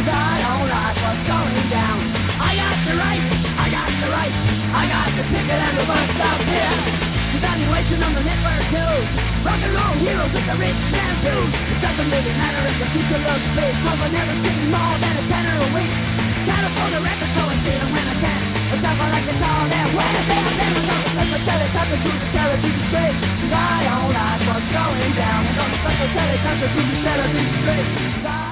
cause I don't like what's going down. I got the rights, I got the rights, I got the ticket and the bus stops here. Evaluation on the network news, rock and roll heroes with the rich man blues. It doesn't really matter if the future looks big, cause I never see more than a tenner a week. Can't afford a record, so I steal them when I can. I talk like a tall damn when I bang them with all the stuff I tell it, cause the truth, tell it, it's great. Cause I don't like what's going down. And all the stuff I tell it, cause the truth, tell it, it's great.